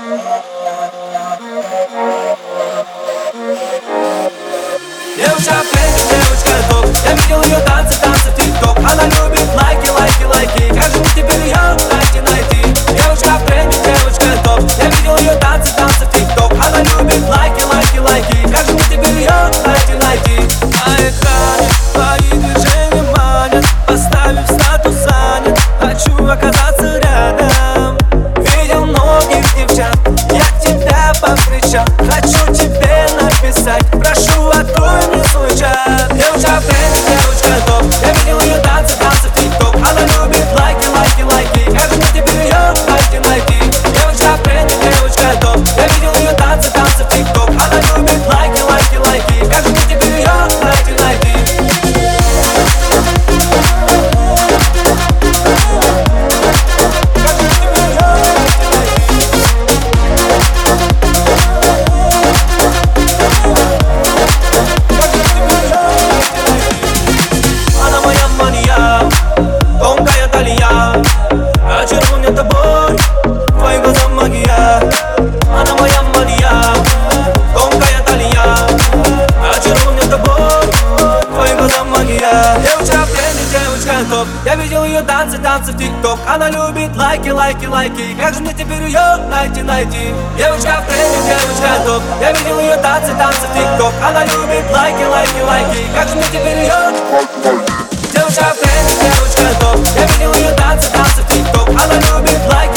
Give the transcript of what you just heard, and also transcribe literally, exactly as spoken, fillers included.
Девушка в тренде, девушка топ. Я видел ее танцы, танцы в тик-ток. Она любит лайки, лайки, лайки. Как же мне теперь ее найти, найти? Девушка в тренде, девушка топ. Я видел ее танцы, танцы в тик-ток. Она любит лайки, лайки, лайки. Как же мне теперь ее найти, найти? На экране твои движения манят. Поставив статус занят, хочу оказаться рядом. Видел многих девчат, я тебя повстречал. Хочу тебе написать, прошу, открой мне свой чат. Девушка в тренде, девушка топ. Я видел ее танцы, танцы в тик-ток. Она любит лайки, лайки, лайки. Как же мне теперь ее найти, найти? Девушка в тренде, девушка топ. Я видел ее танцы, танцы в тик-ток. Она любит лайки, лайки, лайки. Как же мне теперь ее найти, найти? Очарован тобой, твои глаза магия. Она моя мания, тонкая талия. Очарован тобой, твои глаза магия. Девушка в тренде, девушка топ. Я видел ее танцы, танцы в тик-ток. Она любит лайки, лайки, лайки. Как же мне теперь ее найти, найти? Девушка в тренде, девушка топ. Я видел ее танцы, танцы в тик-ток. Она любит лайки, лайки, лайки. Как же мне теперь ее? Девушка в тренде, девушка топ. Я видел ее танцы, танцы в тик-ток. Она любит лайки.